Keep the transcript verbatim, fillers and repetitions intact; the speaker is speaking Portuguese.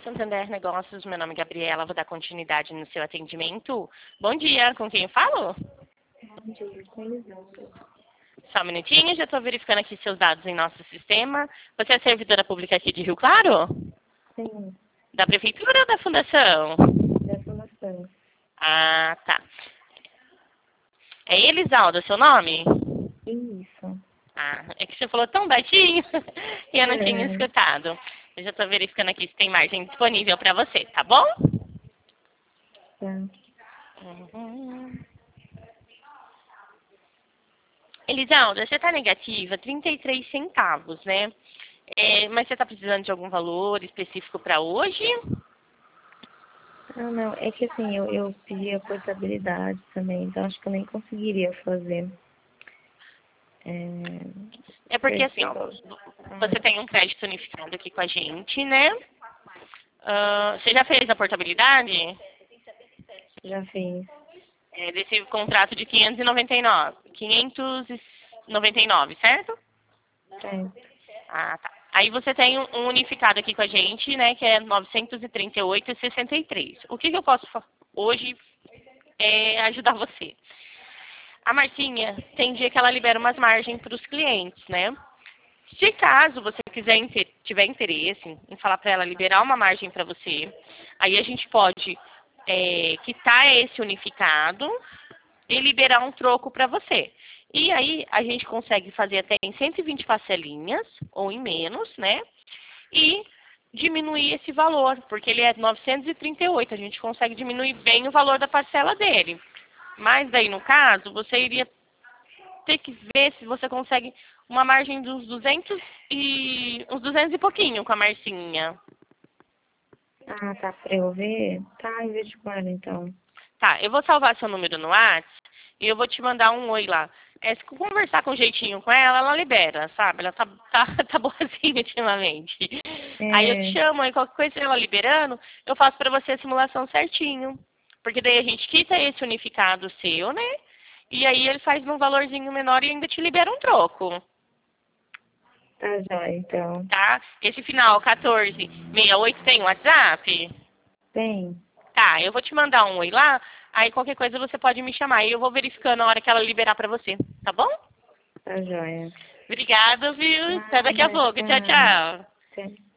Santander Negócios, meu nome é Gabriela, vou dar continuidade no seu atendimento. Bom dia, com quem eu falo? Bom dia, com Elisandra. Só um minutinho, já estou verificando aqui seus dados em nosso sistema. Você é servidora pública aqui de Rio Claro? Sim, Da Prefeitura ou da Fundação? da Fundação. Ah, tá. É Elisalda, seu nome? Isso. Ah, é que você falou tão baixinho e eu não tinha É, escutado. Eu já estou verificando aqui se tem margem disponível para você, tá bom? tá. Uhum. Elisalda, você está negativa trinta e três centavos, né? É, mas você está precisando de algum valor específico para hoje? Ah, não, é que assim, eu, eu pedi a portabilidade também, então acho que eu nem conseguiria fazer. É, É porque assim, porque, ó, ah, você tem um crédito unificado aqui com a gente, né? Ah, você já fez a portabilidade? já fiz. É, desse contrato de quinhentos e noventa e nove. quinhentos e noventa e nove, certo? Certo. Ah, tá. Aí você tem um um unificado aqui com a gente, né, que é novecentos e trinta e oito e sessenta e três. O que, que eu posso fa- hoje é ajudar você? A Marcinha tem dia que ela libera umas margens para os clientes, né? Se caso você quiser inter- tiver interesse em falar para ela liberar uma margem para você, aí a gente pode é, quitar esse unificado e liberar um troco para você. E aí a gente consegue fazer até em cento e vinte parcelinhas, ou em menos, né? E diminuir esse valor, porque ele é novecentos e trinta e oito, a gente consegue diminuir bem o valor da parcela dele. Mas daí, no caso, você iria ter que ver se você consegue uma margem dos duzentos e uns duzentos e pouquinho com a Marcinha. Ah, tá, pra eu ver? Tá, em vez de quando, então. Tá, eu vou salvar seu número no WhatsApp e eu vou te mandar um oi lá. É, se conversar com jeitinho com ela, ela libera, sabe? Ela tá, tá, tá boazinha ultimamente. Aí eu te É, chamo, aí qualquer coisa ela liberando, eu faço pra você a simulação certinho. Porque daí a gente quita esse unificado seu, né? E aí ele faz num valorzinho menor e ainda te libera um troco, tá jóia, então. tá? Esse final, quatorze sessenta e oito, tem WhatsApp? Tem, Tá, eu vou te mandar um oi lá, aí qualquer coisa você pode me chamar e eu vou verificando a hora que ela liberar pra você, tá bom? tá jóia. Obrigada, viu? Até daqui a Nada, pouco. Tchau, tchau. tchau. Até.